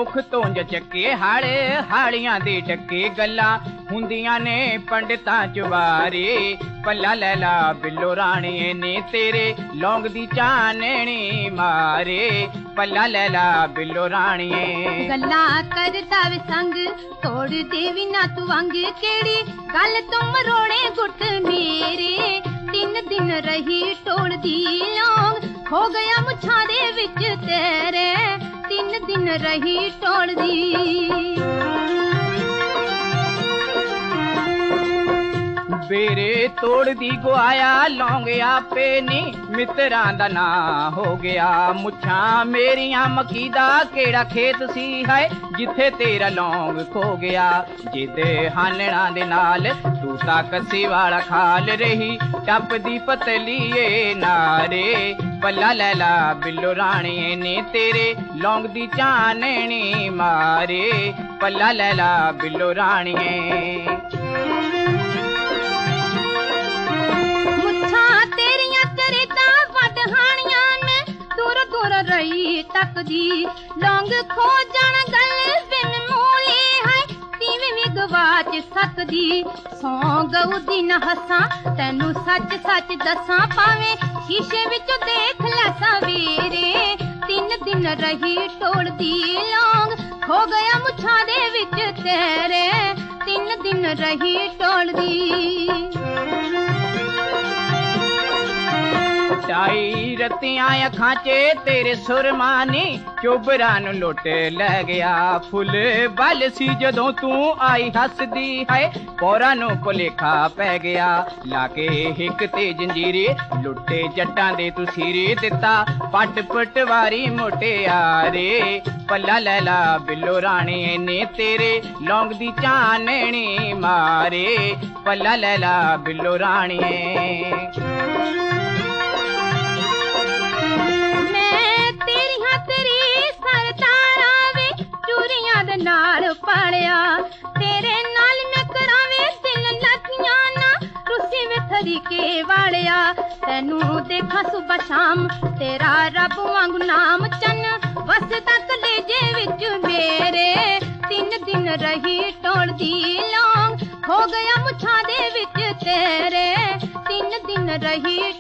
मुख तोंज चक्के हाड़े हाड़ियां दे डक्के गल्लां हुंदियां ने पंडितां चुबारे पल्ला लैला बिल्लो राणीए ने तेरे लौंग दी चाननी मारे पल्ला लैला बिल्लो राणीए गल्ला करदा वे संग तोड़ देवी ना तू अंग केड़ी गल तुम रोड़े गुट मेरे 3 दिन रही टोल दी लौंग हो गया मुछां दे विच तेरे 3 दिन रही टोल दी बेरे तोड़ दी गुआया लौंग आपे नी मित्रां दा ना हो गया मुछां मेरियां मक्की दा केड़ा खेत सी है जिथे तेरा लौंग खो गया जिदे हानणा दे नाल तू तां कसी वाला खाल रही टप दी पतलीए नारे पल्ला लैला बिल्लो राणीए ने तेरे लौंग दी चाननी मारे पल्ला लैला बिल्लो राणीए रही तकदी लौंग खो जान गल बिन मूली है तीवी भी गवाच सकदी सौ गऊ दी न हसां तैनू सच सच दसां पावे शीशे विच देख लै सवेरे 3 दिन रही टोल दी लौंग खो गया मुछां दे विच तेरे 3 दिन रही टोल दी ढाई रतियां अखां च तेरे सुरमानी चोबरा नू लुट लै गया फुल बल सी जदों तू आई हसदी है पौरा नू भुलेखा पै गया लाके हिक ते जंजीरे लुटे जट्टां दे तू सीरे दिता पट पटवारी मुटियारे पल्ला लैला बिल्लो राणीए ने तेरे लौंग दी चाननी मारे पल्ला लैला बिल्लो राणीए नाल पालिया तेरे नाल मैं करावे दिल लगियां ना रुसी वे तरीके वालिया तैनू देखा सुबह शाम तेरा रब वांगू नाम चन वसदा कलेजे विच मेरे 3 दिन रही टोल दी लौंग हो गया मुछां दे विच तेरे 3 दिन रही